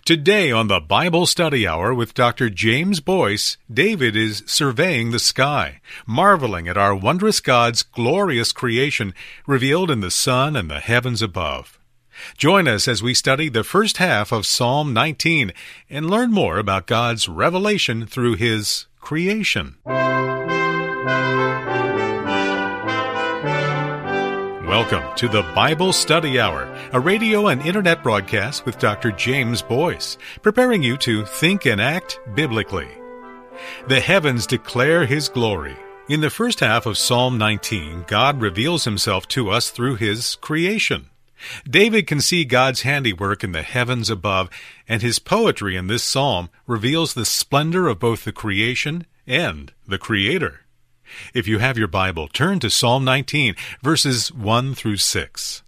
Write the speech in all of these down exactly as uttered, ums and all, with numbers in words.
Today on the Bible Study Hour with Doctor James Boyce, David is surveying the sky, marveling at our wondrous God's glorious creation revealed in the sun and the heavens above. Join us as we study the first half of Psalm nineteen and learn more about God's revelation through His creation. Welcome to the Bible Study Hour, a radio and internet broadcast with Doctor James Boyce, preparing you to think and act biblically. The heavens declare His glory. In the first half of Psalm nineteen, God reveals Himself to us through His creation. David can see God's handiwork in the heavens above, and his poetry in this psalm reveals the splendor of both the creation and the Creator. If you have your Bible, turn to Psalm nineteen, verses one through six.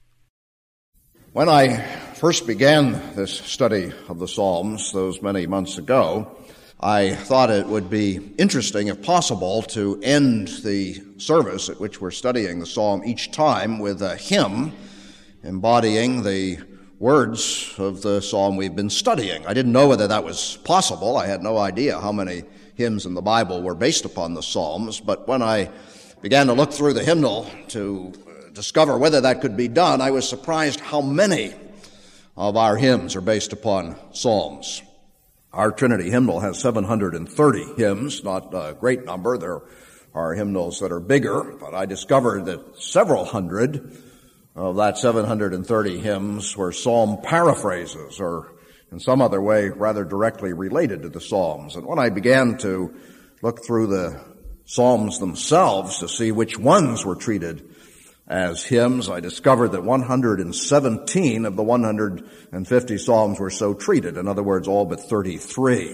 When I first began this study of the Psalms those many months ago, I thought it would be interesting, if possible, to end the service at which we're studying the Psalm each time with a hymn embodying the words of the Psalm we've been studying. I didn't know whether that was possible. I had no idea how many hymns in the Bible were based upon the Psalms, but when I began to look through the hymnal to discover whether that could be done, I was surprised how many of our hymns are based upon Psalms. Our Trinity hymnal has seven hundred thirty hymns, not a great number. There are hymnals that are bigger, but I discovered that several hundred of that seven hundred thirty hymns were psalm paraphrases, or in some other way rather directly related to the Psalms. And when I began to look through the Psalms themselves to see which ones were treated as hymns, I discovered that one hundred seventeen of the one hundred fifty Psalms were so treated. In other words, all but thirty-three.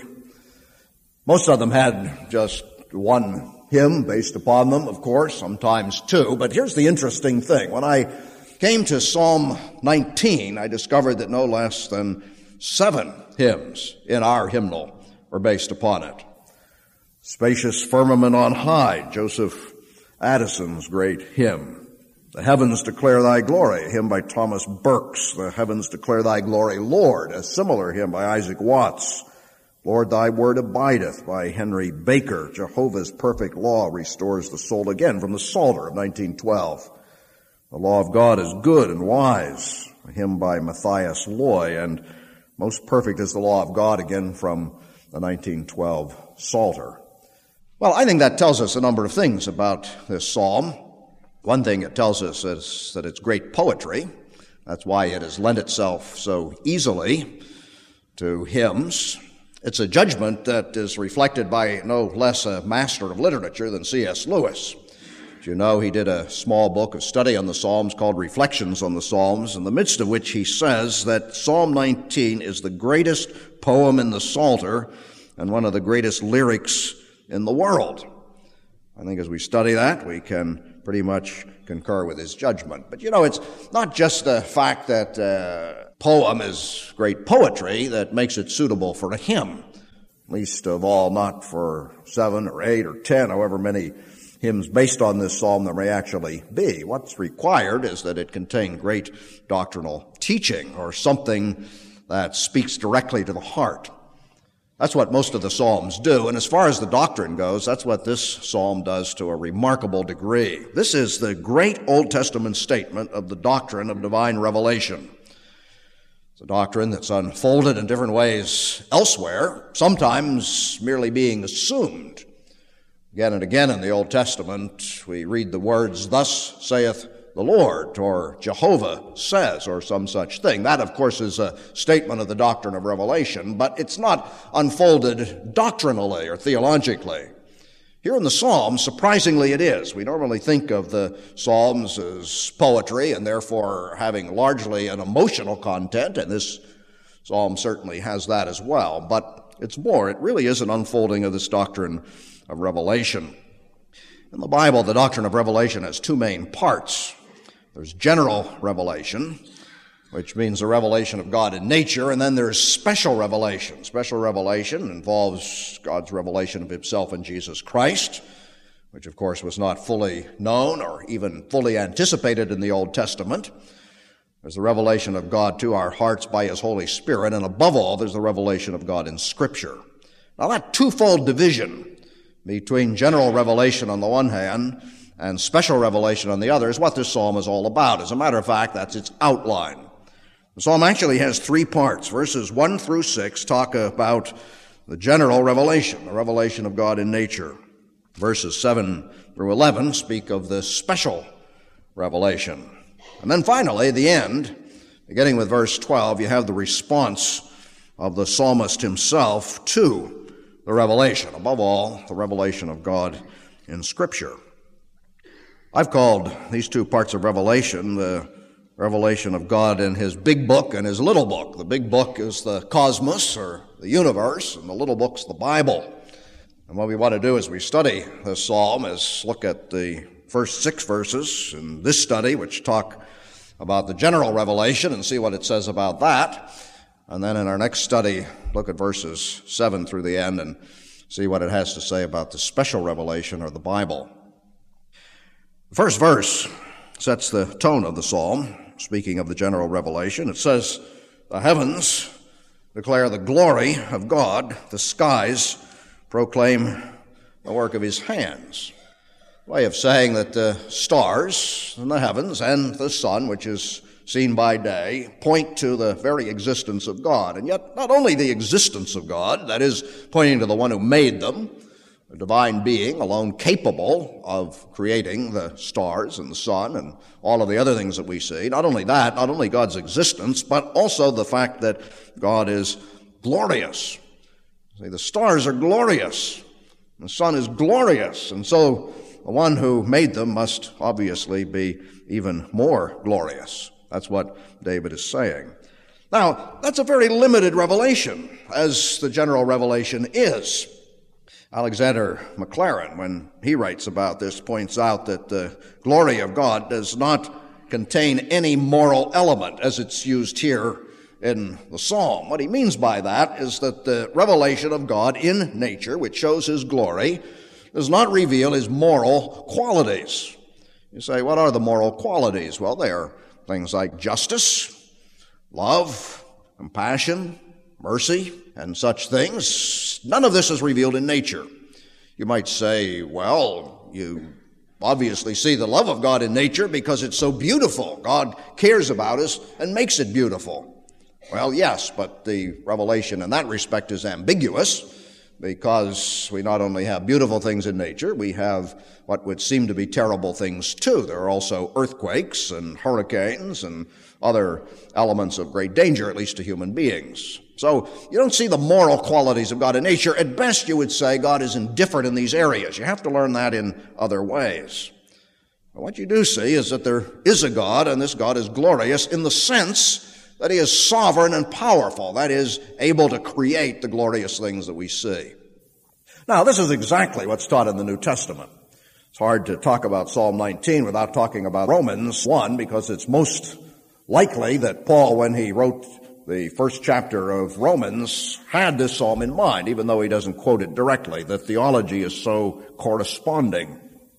Most of them had just one hymn based upon them, of course, sometimes two. But here's the interesting thing. When I came to Psalm nineteen, I discovered that no less than seven hymns in our hymnal were based upon it. Spacious Firmament on High, Joseph Addison's great hymn. The Heavens Declare Thy Glory, a hymn by Thomas Burks. The Heavens Declare Thy Glory, Lord, a similar hymn by Isaac Watts. Lord, Thy Word Abideth by Henry Baker. Jehovah's Perfect Law Restores the Soul, again from the Psalter of nineteen twelve. The Law of God is Good and Wise, a hymn by Matthias Loy, and Most Perfect is the Law of God, again from the nineteen twelve Psalter. Well, I think that tells us a number of things about this psalm. One thing it tells us is that it's great poetry. That's why it has lent itself so easily to hymns. It's a judgment that is reflected by no less a master of literature than C S Lewis. You know, he did a small book of study on the Psalms called Reflections on the Psalms, in the midst of which he says that Psalm nineteen is the greatest poem in the Psalter and one of the greatest lyrics in the world. I think as we study that, we can pretty much concur with his judgment. But, you know, it's not just the fact that uh, poem is great poetry that makes it suitable for a hymn, least of all not for seven or eight or ten, however many hymns based on this psalm there may actually be. What's required is that it contain great doctrinal teaching, or something that speaks directly to the heart. That's what most of the psalms do, and as far as the doctrine goes, that's what this psalm does to a remarkable degree. This is the great Old Testament statement of the doctrine of divine revelation. It's a doctrine that's unfolded in different ways elsewhere, sometimes merely being assumed. Again and again in the Old Testament, we read the words, "Thus saith the Lord," or "Jehovah says," or some such thing. That, of course, is a statement of the doctrine of revelation, but it's not unfolded doctrinally or theologically. Here in the Psalms, surprisingly it is. We normally think of the Psalms as poetry and therefore having largely an emotional content, and this Psalm certainly has that as well. But it's more. It really is an unfolding of this doctrine of revelation. In the Bible, the doctrine of revelation has two main parts. There's general revelation, which means the revelation of God in nature, and then there's special revelation. Special revelation involves God's revelation of himself in Jesus Christ, which of course was not fully known or even fully anticipated in the Old Testament. There's the revelation of God to our hearts by His Holy Spirit, and above all, there's the revelation of God in Scripture. Now, that twofold division between general revelation on the one hand and special revelation on the other is what this psalm is all about. As a matter of fact, that's its outline. The psalm actually has three parts. Verses one through six talk about the general revelation, the revelation of God in nature. Verses seven through eleven speak of the special revelation. And then finally, the end, beginning with verse twelve, you have the response of the psalmist himself to the revelation, above all, the revelation of God in Scripture. I've called these two parts of Revelation the revelation of God in His big book and His little book. The big book is the cosmos, or the universe, and the little book's the Bible. And what we want to do as we study this psalm is look at the first six verses in this study, which talk about the general revelation, and see what it says about that. And then in our next study, look at verses seven through the end and see what it has to say about the special revelation, or the Bible. The first verse sets the tone of the psalm, speaking of the general revelation. It says, "The heavens declare the glory of God, the skies proclaim the work of His hands." Way of saying that the stars in the heavens and the sun, which is seen by day, point to the very existence of God. And yet, not only the existence of God, that is, pointing to the one who made them, a divine being alone capable of creating the stars and the sun and all of the other things that we see. Not only that, not only God's existence, but also the fact that God is glorious. See, the stars are glorious. The sun is glorious. And so the one who made them must obviously be even more glorious. That's what David is saying. Now, that's a very limited revelation, as the general revelation is. Alexander Maclaren, when he writes about this, points out that the glory of God does not contain any moral element, as it's used here in the psalm. What he means by that is that the revelation of God in nature, which shows His glory, does not reveal His moral qualities. You say, what are the moral qualities? Well, they are things like justice, love, compassion, mercy, and such things. None of this is revealed in nature. You might say, well, you obviously see the love of God in nature because it's so beautiful. God cares about us and makes it beautiful. Well, yes, but the revelation in that respect is ambiguous, because we not only have beautiful things in nature, we have what would seem to be terrible things too. There are also earthquakes and hurricanes and other elements of great danger, at least to human beings. So you don't see the moral qualities of God in nature. At best, you would say God is indifferent in these areas. You have to learn that in other ways. But what you do see is that there is a God, and this God is glorious in the sense that He is sovereign and powerful, that is, able to create the glorious things that we see. Now, this is exactly what's taught in the New Testament. It's hard to talk about Psalm nineteen without talking about Romans one, because it's most likely that Paul, when he wrote the first chapter of Romans, had this psalm in mind, even though he doesn't quote it directly. The theology is so corresponding.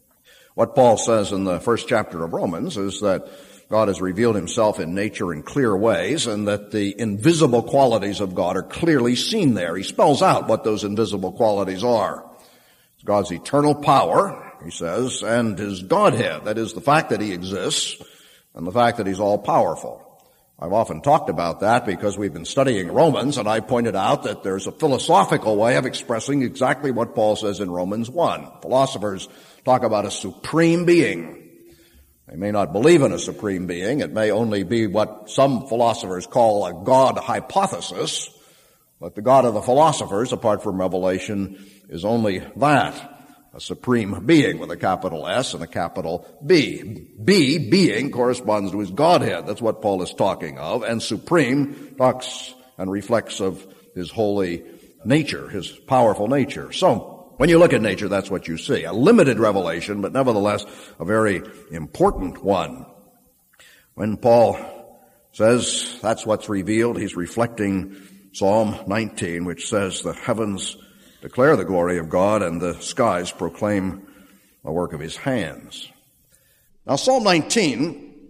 What Paul says in the first chapter of Romans is that God has revealed Himself in nature in clear ways, and that the invisible qualities of God are clearly seen there. He spells out what those invisible qualities are. It's God's eternal power, he says, and His Godhead. That is, the fact that He exists and the fact that He's all-powerful. I've often talked about that because we've been studying Romans, and I pointed out that there's a philosophical way of expressing exactly what Paul says in Romans one. Philosophers talk about a supreme being. They may not believe in a supreme being. It may only be what some philosophers call a God hypothesis. But the God of the philosophers, apart from revelation, is only that, a supreme being with a capital S and a capital B. B, being, corresponds to His Godhead. That's what Paul is talking of. And supreme talks and reflects of His holy nature, His powerful nature. So, when you look at nature, that's what you see. A limited revelation, but nevertheless a very important one. When Paul says that's what's revealed, he's reflecting Psalm nineteen, which says, "The heavens declare the glory of God, and the skies proclaim the work of His hands." Now, Psalm nineteen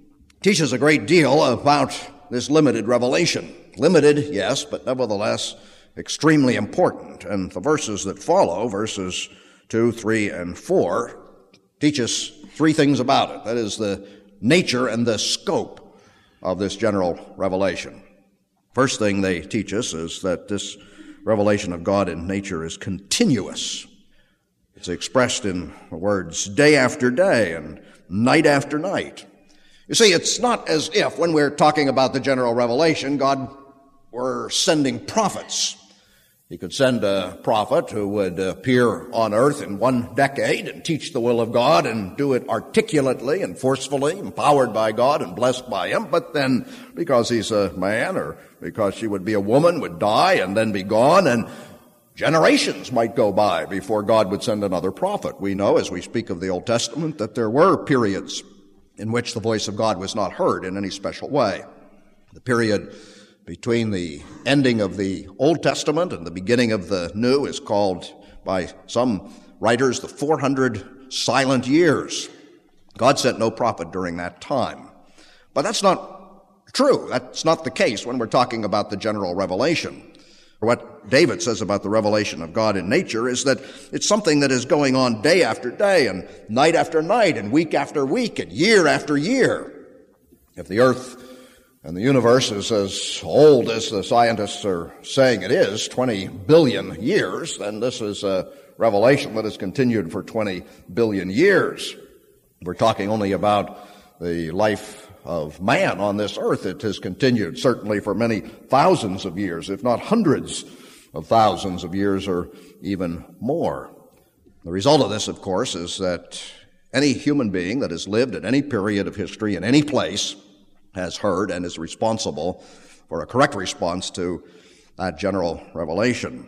teaches a great deal about this limited revelation. Limited, yes, but nevertheless extremely important. And the verses that follow, verses two, three, and four, teach us three things about it. That is the nature and the scope of this general revelation. First thing they teach us is that this revelation of God in nature is continuous. It's expressed in the words day after day and night after night. You see, it's not as if when we're talking about the general revelation, God were sending prophets. He could send a prophet who would appear on earth in one decade and teach the will of God and do it articulately and forcefully, empowered by God and blessed by Him. But then, because he's a man or because she would be a woman, would die and then be gone, and generations might go by before God would send another prophet. We know, as we speak of the Old Testament, that there were periods in which the voice of God was not heard in any special way. The period between the ending of the Old Testament and the beginning of the New is called by some writers the four hundred silent years. God sent no prophet during that time. But that's not true. That's not the case when we're talking about the general revelation. What David says about the revelation of God in nature is that it's something that is going on day after day and night after night and week after week and year after year. If the earth and the universe is as old as the scientists are saying it is, twenty billion years, then this is a revelation that has continued for twenty billion years. We're talking only about the life of man on this earth. It has continued certainly for many thousands of years, if not hundreds of thousands of years or even more. The result of this, of course, is that any human being that has lived at any period of history in any place has heard and is responsible for a correct response to that general revelation.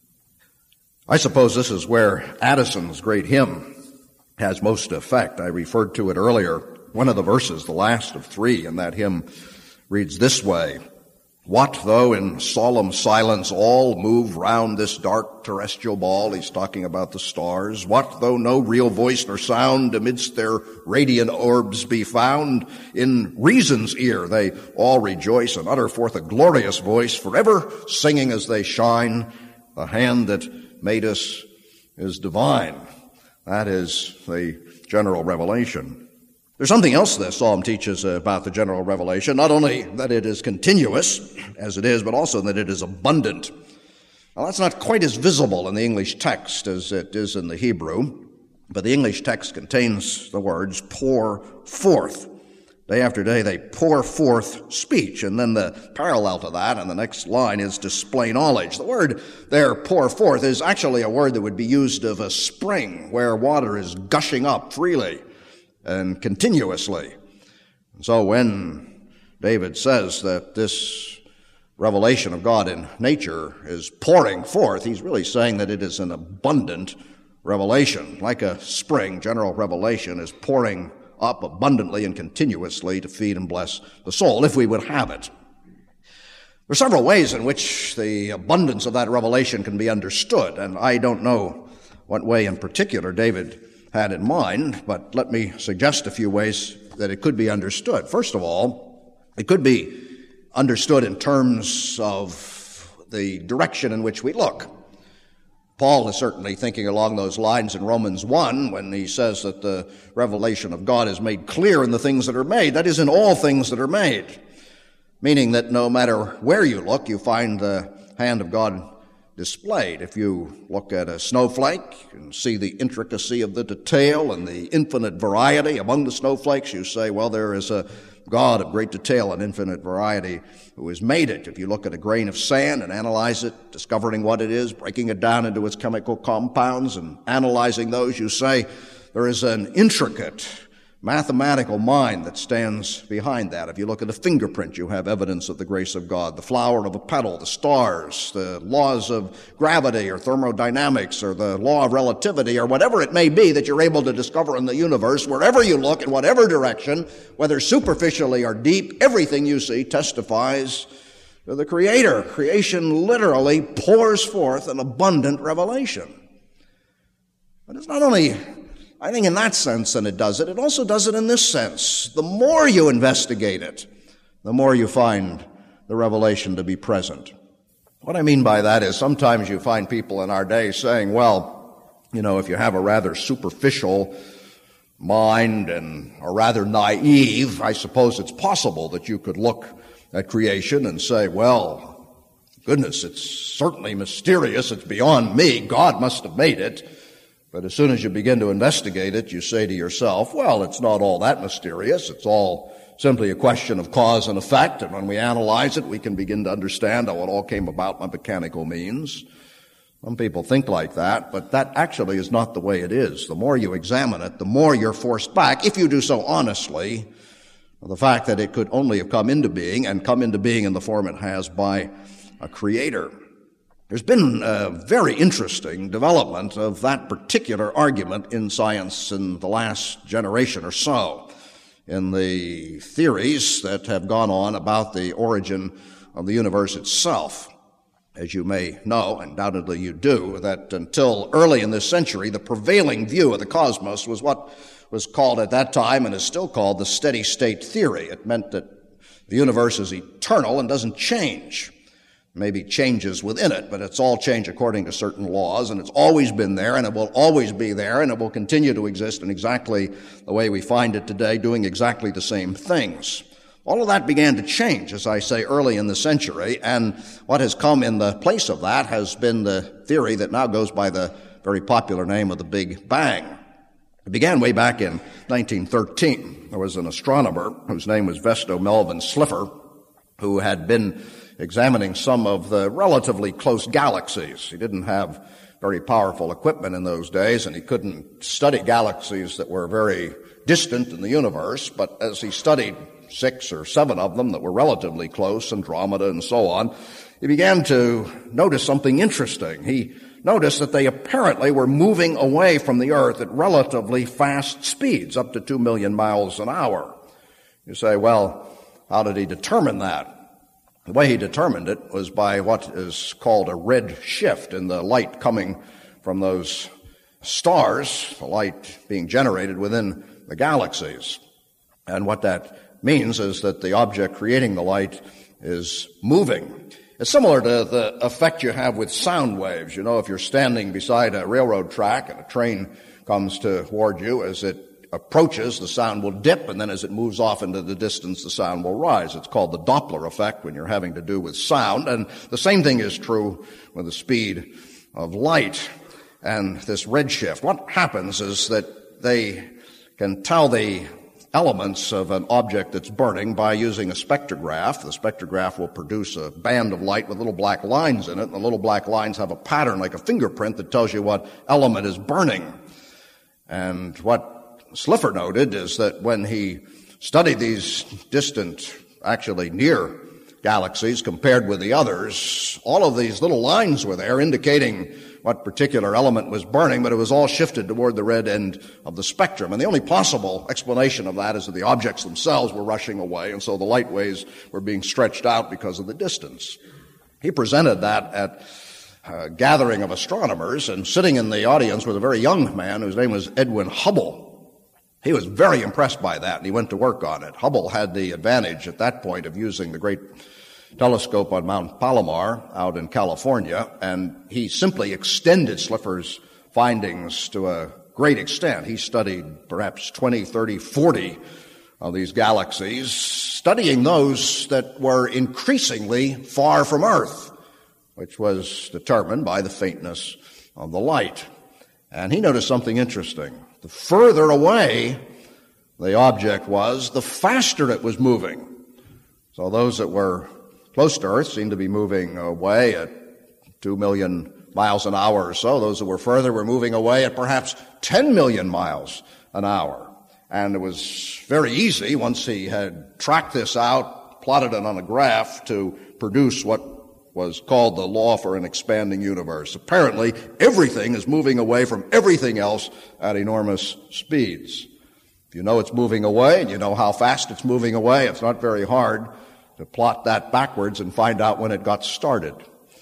I suppose this is where Addison's great hymn has most effect. I referred to it earlier. One of the verses, the last of three in that hymn, reads this way: "What though in solemn silence all move round this dark terrestrial ball?" He's talking about the stars. "What though no real voice nor sound amidst their radiant orbs be found? In reason's ear they all rejoice and utter forth a glorious voice, forever singing as they shine, the hand that made us is divine." That is the general revelation. There's something else this psalm teaches about the general revelation, not only that it is continuous, as it is, but also that it is abundant. Now, that's not quite as visible in the English text as it is in the Hebrew, but the English text contains the words pour forth. Day after day, they pour forth speech, and then the parallel to that in the next line is display knowledge. The word there, pour forth, is actually a word that would be used of a spring where water is gushing up freely and continuously. And so when David says that this revelation of God in nature is pouring forth, he's really saying that it is an abundant revelation. Like a spring, general revelation is pouring up abundantly and continuously to feed and bless the soul, if we would have it. There are several ways in which the abundance of that revelation can be understood, and I don't know what way in particular David had in mind, but let me suggest a few ways that it could be understood. First of all, it could be understood in terms of the direction in which we look. Paul is certainly thinking along those lines in Romans one when he says that the revelation of God is made clear in the things that are made. That is, in all things that are made, meaning that no matter where you look, you find the hand of God displayed. If you look at a snowflake and see the intricacy of the detail and the infinite variety among the snowflakes, you say, well, there is a God of great detail and infinite variety who has made it. If you look at a grain of sand and analyze it, discovering what it is, breaking it down into its chemical compounds and analyzing those, you say there is an intricate mathematical mind that stands behind that. If you look at a fingerprint, you have evidence of the grace of God. The flower of a petal, the stars, the laws of gravity or thermodynamics or the law of relativity or whatever it may be that you're able to discover in the universe, wherever you look, in whatever direction, whether superficially or deep, everything you see testifies to the Creator. Creation literally pours forth an abundant revelation. But it's not only I think in that sense than it does it. It also does it in this sense. The more you investigate it, the more you find the revelation to be present. What I mean by that is sometimes you find people in our day saying, well, you know, if you have a rather superficial mind and are rather naive, I suppose it's possible that you could look at creation and say, well, goodness, it's certainly mysterious. It's beyond me. God must have made it. But as soon as you begin to investigate it, you say to yourself, well, it's not all that mysterious. It's all simply a question of cause and effect. And when we analyze it, we can begin to understand how it all came about by mechanical means. Some people think like that, but that actually is not the way it is. The more you examine it, the more you're forced back, if you do so honestly, the fact that it could only have come into being and come into being in the form it has by a creator. There's been a very interesting development of that particular argument in science in the last generation or so, in the theories that have gone on about the origin of the universe itself. As you may know, undoubtedly you do, that until early in this century, the prevailing view of the cosmos was what was called at that time and is still called the steady state theory. It meant that the universe is eternal and doesn't change. Maybe changes within it, but it's all change according to certain laws, and it's always been there, and it will always be there, and it will continue to exist in exactly the way we find it today, doing exactly the same things. All of that began to change, as I say, early in the century, and what has come in the place of that has been the theory that now goes by the very popular name of the Big Bang. It began way back in nineteen thirteen. There was an astronomer whose name was Vesto Melvin Slipher, who had been examining some of the relatively close galaxies. He didn't have very powerful equipment in those days, and he couldn't study galaxies that were very distant in the universe, but as he studied six or seven of them that were relatively close, Andromeda and so on, he began to notice something interesting. He noticed that they apparently were moving away from the Earth at relatively fast speeds, up to two million miles an hour. You say, well, how did he determine that? The way he determined it was by what is called a red shift in the light coming from those stars, the light being generated within the galaxies. And what that means is that the object creating the light is moving. It's similar to the effect you have with sound waves. You know, if you're standing beside a railroad track and a train comes toward you, as it approaches, the sound will dip, and then as it moves off into the distance, the sound will rise. It's called the Doppler effect when you're having to do with sound, and the same thing is true with the speed of light and this redshift. What happens is that they can tell the elements of an object that's burning by using a spectrograph. The spectrograph will produce a band of light with little black lines in it, and the little black lines have a pattern like a fingerprint that tells you what element is burning. And what Slipher noted is that when he studied these distant, actually near galaxies compared with the others, all of these little lines were there indicating what particular element was burning, but it was all shifted toward the red end of the spectrum. And the only possible explanation of that is that the objects themselves were rushing away, and so the light waves were being stretched out because of the distance. He presented that at a gathering of astronomers, and sitting in the audience was a very young man whose name was Edwin Hubble. He was very impressed by that, and he went to work on it. Hubble had the advantage at that point of using the great telescope on Mount Palomar out in California, and he simply extended Slipher's findings to a great extent. He studied perhaps twenty, thirty, forty of these galaxies, studying those that were increasingly far from Earth, which was determined by the faintness of the light. And he noticed something interesting. The further away the object was, the faster it was moving. So those that were close to Earth seemed to be moving away at two million miles an hour or so. Those that were further were moving away at perhaps ten million miles an hour. And it was very easy, once he had tracked this out, plotted it on a graph, to produce what was called the law for an expanding universe. Apparently, everything is moving away from everything else at enormous speeds. If you know it's moving away and you know how fast it's moving away, it's not very hard to plot that backwards and find out when it got started.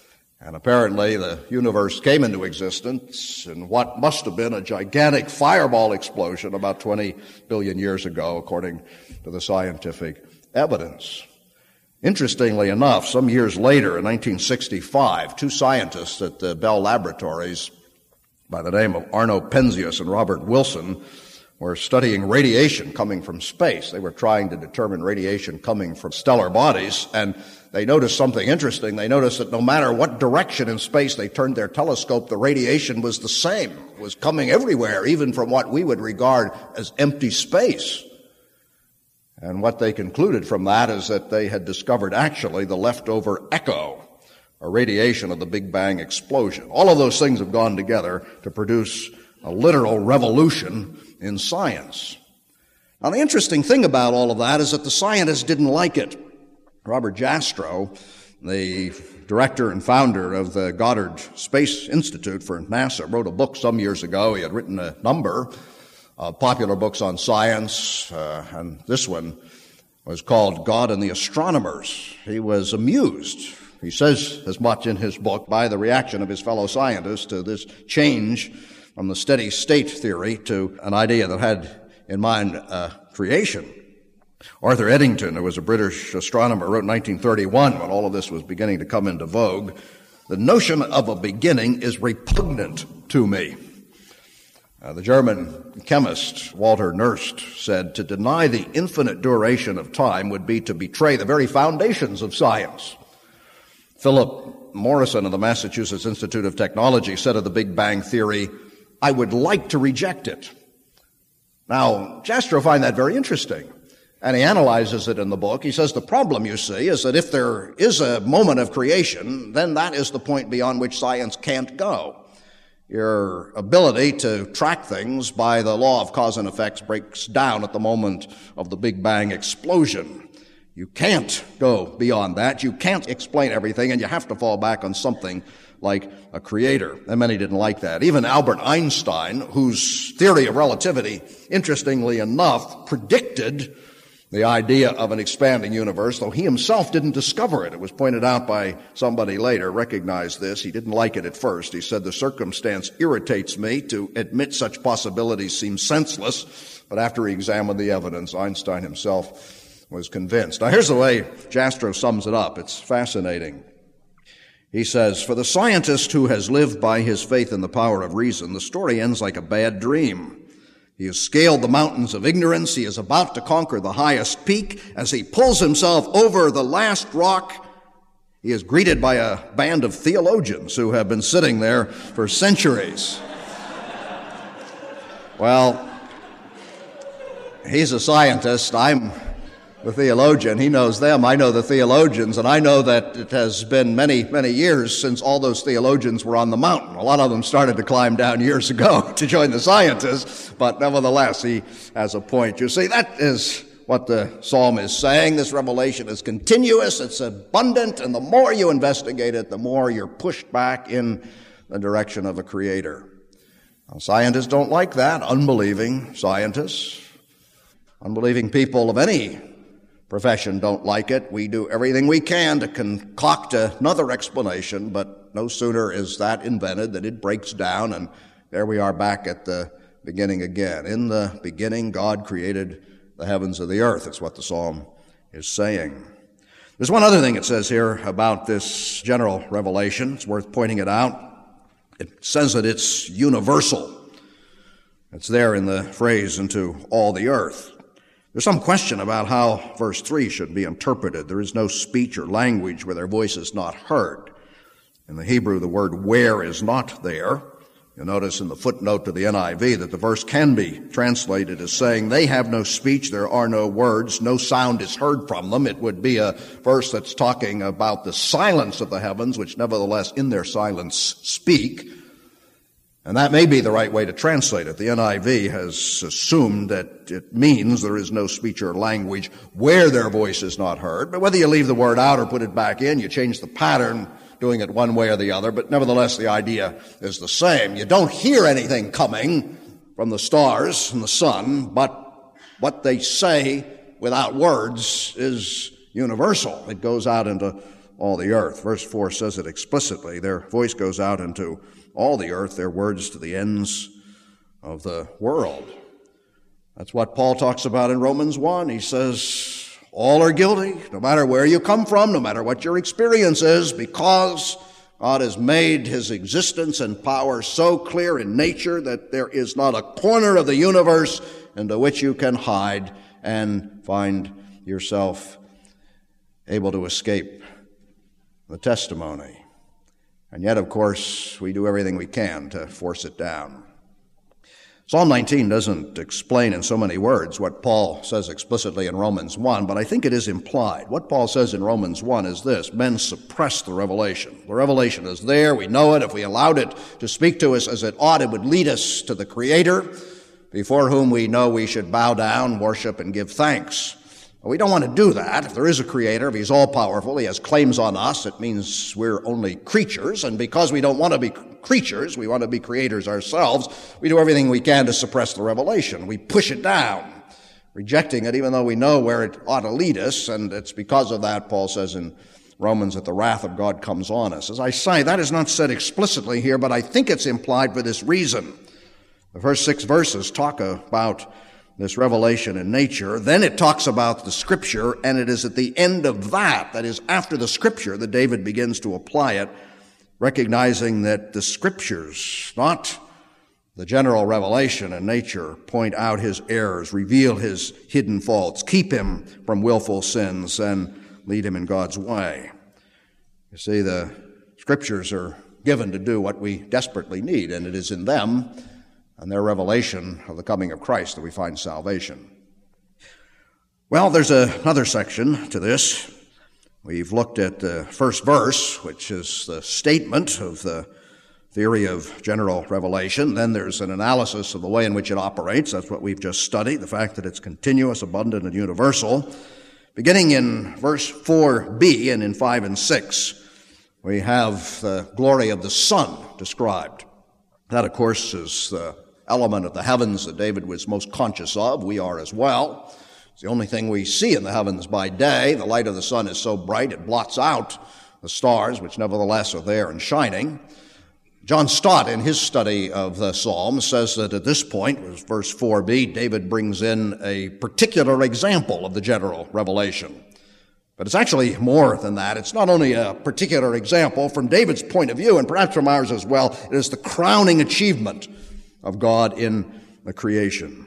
And apparently the universe came into existence in what must have been a gigantic fireball explosion about twenty billion years ago, according to the scientific evidence. Interestingly enough, some years later, in nineteen sixty-five, two scientists at the Bell Laboratories by the name of Arno Penzias and Robert Wilson were studying radiation coming from space. They were trying to determine radiation coming from stellar bodies, and they noticed something interesting. They noticed that no matter what direction in space they turned their telescope, the radiation was the same. It was coming everywhere, even from what we would regard as empty space. And what they concluded from that is that they had discovered actually the leftover echo, or radiation of the Big Bang explosion. All of those things have gone together to produce a literal revolution in science. Now, the interesting thing about all of that is that the scientists didn't like it. Robert Jastrow, the director and founder of the Goddard Space Institute for NASA, wrote a book some years ago. He had written a number of popular books on science, uh, and this one was called God and the Astronomers. He was amused, he says as much in his book, by the reaction of his fellow scientists to this change from the steady state theory to an idea that had in mind uh, creation. Arthur Eddington, who was a British astronomer, wrote in nineteen thirty-one, when all of this was beginning to come into vogue, "The notion of a beginning is repugnant to me." Uh, the German chemist Walter Nernst said, "To deny the infinite duration of time would be to betray the very foundations of science." Philip Morrison of the Massachusetts Institute of Technology said of the Big Bang Theory, "I would like to reject it." Now, Jastrow finds that very interesting, and he analyzes it in the book. He says the problem, you see, is that if there is a moment of creation, then that is the point beyond which science can't go. Your ability to track things by the law of cause and effects breaks down at the moment of the Big Bang explosion. You can't go beyond that. You can't explain everything, and you have to fall back on something like a creator. And many didn't like that. Even Albert Einstein, whose theory of relativity, interestingly enough, predicted the idea of an expanding universe, though he himself didn't discover it. It was pointed out by somebody later, recognized this. He didn't like it at first. He said, "The circumstance irritates me. To admit such possibilities seems senseless." But after he examined the evidence, Einstein himself was convinced. Now, here's the way Jastrow sums it up. It's fascinating. He says, "For the scientist who has lived by his faith in the power of reason, the story ends like a bad dream. He has scaled the mountains of ignorance. He is about to conquer the highest peak. As he pulls himself over the last rock, he is greeted by a band of theologians who have been sitting there for centuries." Well, he's a scientist. I'm the theologian. He knows them. I know the theologians, and I know that it has been many, many years since all those theologians were on the mountain. A lot of them started to climb down years ago to join the scientists, but nevertheless, he has a point. You see, that is what the psalm is saying. This revelation is continuous, it's abundant, and the more you investigate it, the more you're pushed back in the direction of a creator. Now, scientists don't like that. Unbelieving scientists, unbelieving people of any profession don't like it. We do everything we can to concoct another explanation, but no sooner is that invented than it breaks down, and there we are back at the beginning again. In the beginning, God created the heavens and the earth. That's what the psalm is saying. There's one other thing it says here about this general revelation. It's worth pointing it out. It says that it's universal. It's there in the phrase, "into all the earth." There's some question about how verse three should be interpreted. There is no speech or language where their voice is not heard. In the Hebrew, the word "where" is not there. You'll notice in the footnote to the N I V that the verse can be translated as saying, "They have no speech, there are no words, no sound is heard from them." It would be a verse that's talking about the silence of the heavens, which nevertheless in their silence speak. And that may be the right way to translate it. The N I V has assumed that it means there is no speech or language where their voice is not heard. But whether you leave the word out or put it back in, you change the pattern, doing it one way or the other. But nevertheless, the idea is the same. You don't hear anything coming from the stars and the sun, but what they say without words is universal. It goes out into all the earth. Verse four says it explicitly. Their voice goes out into all the earth, their words to the ends of the world. That's what Paul talks about in Romans one. He says, all are guilty, no matter where you come from, no matter what your experience is, because God has made his existence and power so clear in nature that there is not a corner of the universe into which you can hide and find yourself able to escape the testimony. And yet, of course, we do everything we can to force it down. Psalm nineteen doesn't explain in so many words what Paul says explicitly in Romans one, but I think it is implied. What Paul says in Romans one is this: men suppress the revelation. The revelation is there, we know it. If we allowed it to speak to us as it ought, it would lead us to the Creator, before whom we know we should bow down, worship, and give thanks. We don't want to do that. If there is a Creator, if he's all-powerful, he has claims on us, it means we're only creatures, and because we don't want to be creatures, we want to be creators ourselves, we do everything we can to suppress the revelation. We push it down, rejecting it even though we know where it ought to lead us, and it's because of that, Paul says in Romans, that the wrath of God comes on us. As I say, that is not said explicitly here, but I think it's implied for this reason. The first six verses talk about this revelation in nature. Then it talks about the Scripture, and it is at the end of that, that is after the Scripture, that David begins to apply it, recognizing that the Scriptures, not the general revelation in nature, point out his errors, reveal his hidden faults, keep him from willful sins, and lead him in God's way. You see, the Scriptures are given to do what we desperately need, and it is in them and their revelation of the coming of Christ that we find salvation. Well, there's a, another section to this. We've looked at the first verse, which is the statement of the theory of general revelation. Then there's an analysis of the way in which it operates. That's what we've just studied, the fact that it's continuous, abundant, and universal. Beginning in verse four b and in five and six, we have the glory of the Son described. That, of course, is the element of the heavens that David was most conscious of. We are as well. It's the only thing we see in the heavens by day. The light of the sun is so bright it blots out the stars, which nevertheless are there and shining. John Stott, in his study of the Psalms, says that at this point, verse four b, David brings in a particular example of the general revelation. But it's actually more than that. It's not only a particular example from David's point of view, and perhaps from ours as well, it is the crowning achievement of God in the creation.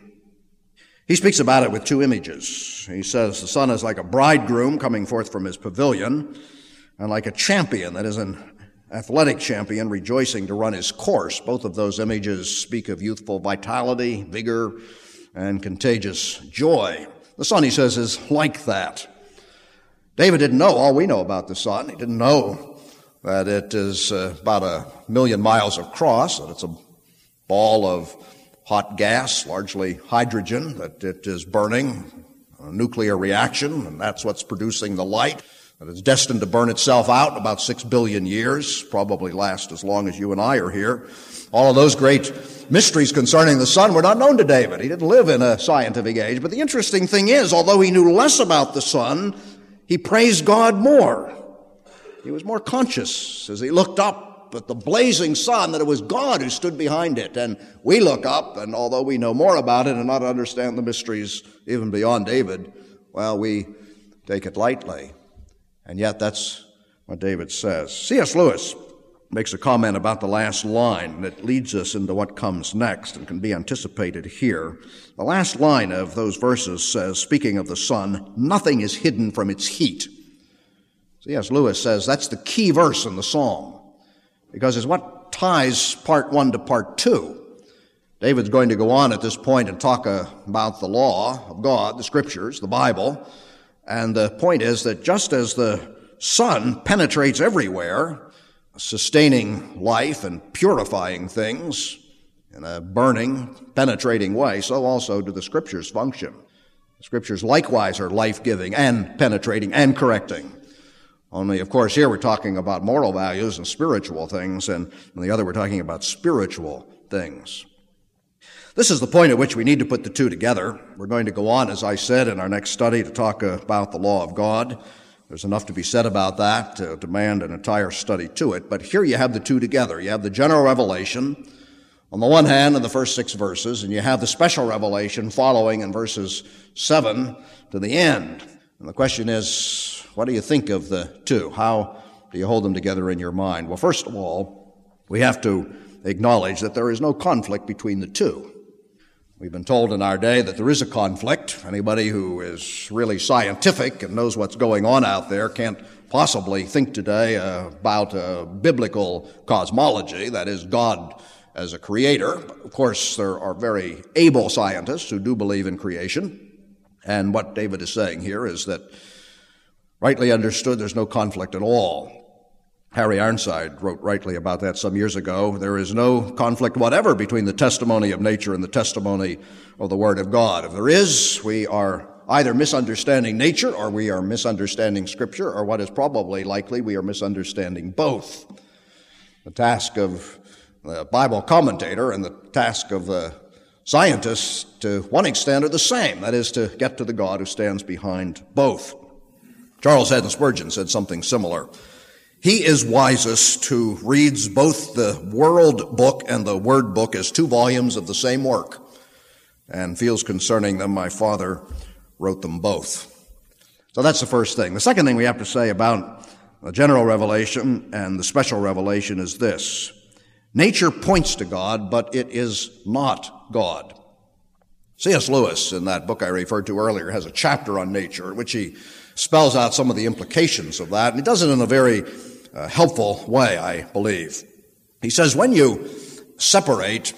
He speaks about it with two images. He says the Son is like a bridegroom coming forth from his pavilion, and like a champion, that is an athletic champion rejoicing to run his course. Both of those images speak of youthful vitality, vigor, and contagious joy. The Son, he says, is like that. David didn't know all we know about the sun. He didn't know that it is uh, about a million miles across, that it's a ball of hot gas, largely hydrogen, that it is burning, a nuclear reaction, and that's what's producing the light, that it's destined to burn itself out in about six billion years, probably last as long as you and I are here. All of those great mysteries concerning the sun were not known to David. He didn't live in a scientific age. But the interesting thing is, although he knew less about the sun, he praised God more. He was more conscious as he looked up at the blazing sun that it was God who stood behind it. And we look up, and although we know more about it and not understand the mysteries even beyond David, well, we take it lightly. And yet that's what David says. C S Lewis makes a comment about the last line that leads us into what comes next and can be anticipated here. The last line of those verses says, speaking of the sun, nothing is hidden from its heat. C S Lewis says that's the key verse in the psalm, because it's what ties part one to part two. David's going to go on at this point and talk uh, about the law of God, the Scriptures, the Bible, and the point is that just as the sun penetrates everywhere, sustaining life and purifying things in a burning, penetrating way, so also do the Scriptures function. The Scriptures likewise are life-giving and penetrating and correcting. Only, of course, here we're talking about moral values and spiritual things, and in the other we're talking about spiritual things. This is the point at which we need to put the two together. We're going to go on, as I said, in our next study to talk about the law of God. There's enough to be said about that to demand an entire study to it. But here you have the two together. You have the general revelation on the one hand in the first six verses, and you have the special revelation following in verses seven to the end. And the question is, what do you think of the two? How do you hold them together in your mind? Well, first of all, we have to acknowledge that there is no conflict between the two. We've been told in our day that there is a conflict. Anybody who is really scientific and knows what's going on out there can't possibly think today uh, about uh, biblical cosmology, that is, God as a creator. Of course, there are very able scientists who do believe in creation. And what David is saying here is that, rightly understood, there's no conflict at all. Harry Ironside wrote rightly about that some years ago. There is no conflict whatever between the testimony of nature and the testimony of the Word of God. If there is, we are either misunderstanding nature or we are misunderstanding Scripture, or what is probably likely, we are misunderstanding both. The task of the Bible commentator and the task of the scientist, to one extent, are the same. That is, to get to the God who stands behind both. Charles Haddon Spurgeon said something similar. He is wisest who reads both the world book and the word book as two volumes of the same work, and feels concerning them, my Father wrote them both. So that's the first thing. The second thing we have to say about the general revelation and the special revelation is this. Nature points to God, but it is not God. C S Lewis, in that book I referred to earlier, has a chapter on nature in which he spells out some of the implications of that, and he does it in a very uh, helpful way, I believe. He says, when you separate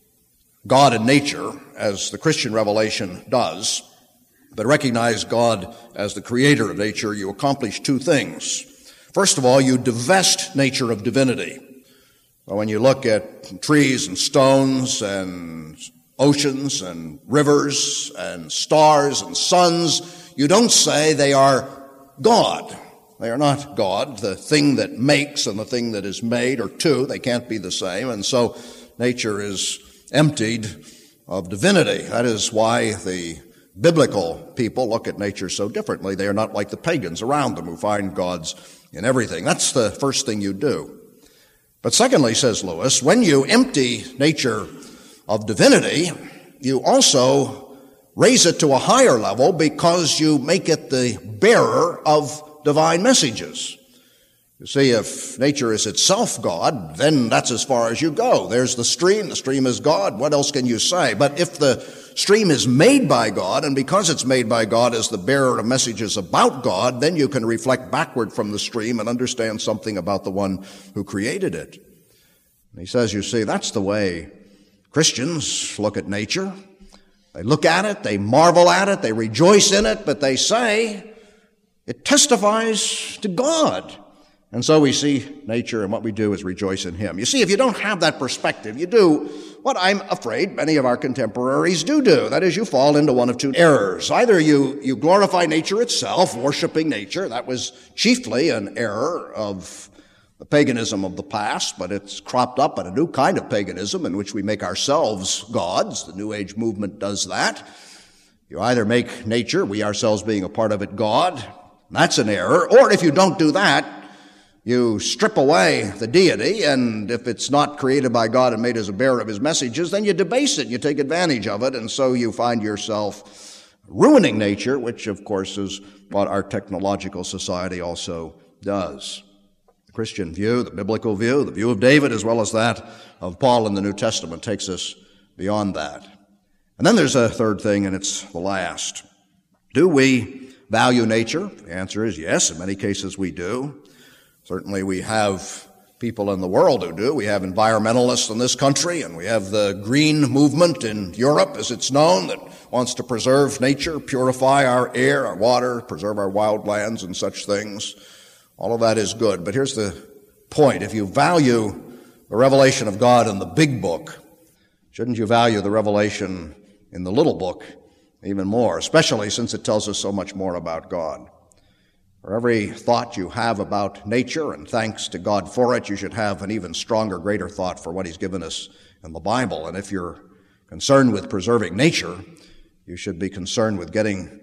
God and nature, as the Christian revelation does, but recognize God as the creator of nature, you accomplish two things. First of all, you divest nature of divinity. When you look at trees and stones and oceans and rivers and stars and suns, you don't say they are God. They are not God. The thing that makes and the thing that is made are two. They can't be the same. And so nature is emptied of divinity. That is why the biblical people look at nature so differently. They are not like the pagans around them who find gods in everything. That's the first thing you do. But secondly, says Lewis, when you empty nature of divinity, you also raise it to a higher level because you make it the bearer of divine messages. You see, if nature is itself God, then that's as far as you go. There's the stream. The stream is God. What else can you say? But if the stream is made by God, and because it's made by God as the bearer of messages about God, then you can reflect backward from the stream and understand something about the one who created it. And he says, you see, that's the way Christians look at nature. They look at it, they marvel at it, they rejoice in it, but they say it testifies to God. And so we see nature, and what we do is rejoice in Him. You see, if you don't have that perspective, you do what I'm afraid many of our contemporaries do do. That is, you fall into one of two errors. Either you, you glorify nature itself, worshiping nature. That was chiefly an error of the paganism of the past, but it's cropped up in a new kind of paganism in which we make ourselves gods. The New Age movement does that. You either make nature, we ourselves being a part of it, God. That's an error. Or if you don't do that, you strip away the deity, and if it's not created by God and made as a bearer of His messages, then you debase it, you take advantage of it, and so you find yourself ruining nature, which of course is what our technological society also does. Christian view, the biblical view, the view of David as well as that of Paul in the New Testament takes us beyond that. And then there's a third thing, and it's the last. Do we value nature? The answer is yes. In many cases we do. Certainly we have people in the world who do. We have environmentalists in this country, and we have the green movement in Europe, as it's known, that wants to preserve nature, purify our air, our water, preserve our wildlands and such things. All of that is good, but here's the point. If you value the revelation of God in the big book, shouldn't you value the revelation in the little book even more, especially since it tells us so much more about God? For every thought you have about nature, and thanks to God for it, you should have an even stronger, greater thought for what He's given us in the Bible. And if you're concerned with preserving nature, you should be concerned with getting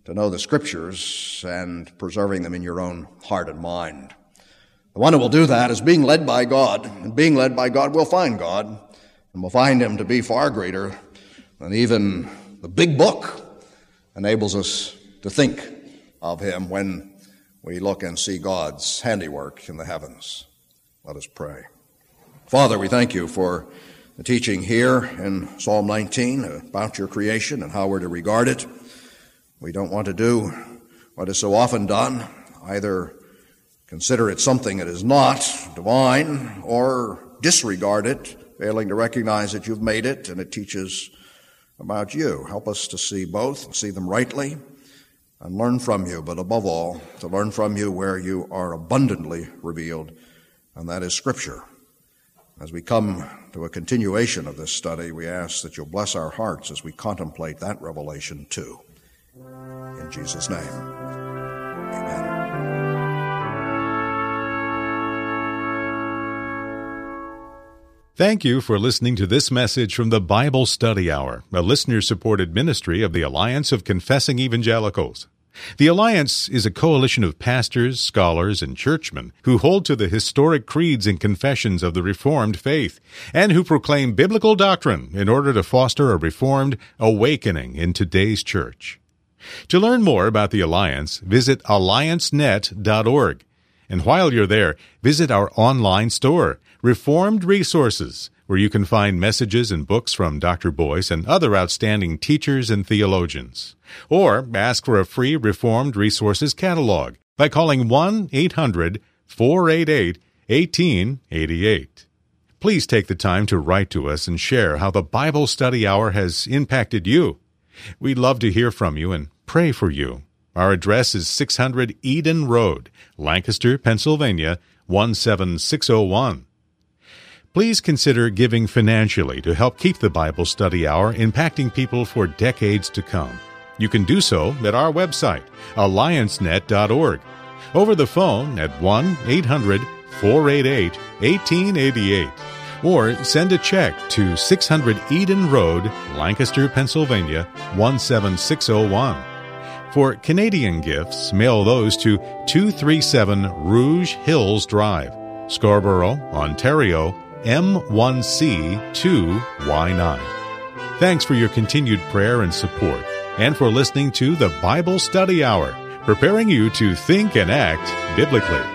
to know the Scriptures and preserving them in your own heart and mind. The one who will do that is being led by God, and being led by God will find God, and will find Him to be far greater than even the big book enables us to think of Him when we look and see God's handiwork in the heavens. Let us pray. Father, we thank you for the teaching here in Psalm nineteen about your creation and how we're to regard it. We don't want to do what is so often done, either consider it something that is not divine or disregard it, failing to recognize that you've made it and it teaches about you. Help us to see both, and see them rightly, and learn from you, but above all, to learn from you where you are abundantly revealed, and that is Scripture. As we come to a continuation of this study, we ask that you'll bless our hearts as we contemplate that revelation too. In Jesus' name, amen. Thank you for listening to this message from the Bible Study Hour, a listener-supported ministry of the Alliance of Confessing Evangelicals. The Alliance is a coalition of pastors, scholars, and churchmen who hold to the historic creeds and confessions of the Reformed faith and who proclaim biblical doctrine in order to foster a Reformed awakening in today's church. To learn more about the Alliance, visit alliance net dot org. And while you're there, visit our online store, Reformed Resources, where you can find messages and books from Doctor Boyce and other outstanding teachers and theologians. Or ask for a free Reformed Resources catalog by calling one eight hundred four eight eight one eight eight eight. Please take the time to write to us and share how the Bible Study Hour has impacted you. We'd love to hear from you and pray for you. Our address is six hundred Eden Road, Lancaster, Pennsylvania, one seven six oh one. Please consider giving financially to help keep the Bible Study Hour impacting people for decades to come. You can do so at our website, alliance net dot org, over the phone at one eight hundred four eight eight one eight eight eight, or send a check to six hundred Eden Road, Lancaster, Pennsylvania, one seven six oh one. For Canadian gifts, mail those to two thirty-seven Rouge Hills Drive, Scarborough, Ontario, M one C two Y nine. Thanks for your continued prayer and support, and for listening to the Bible Study Hour, preparing you to think and act biblically.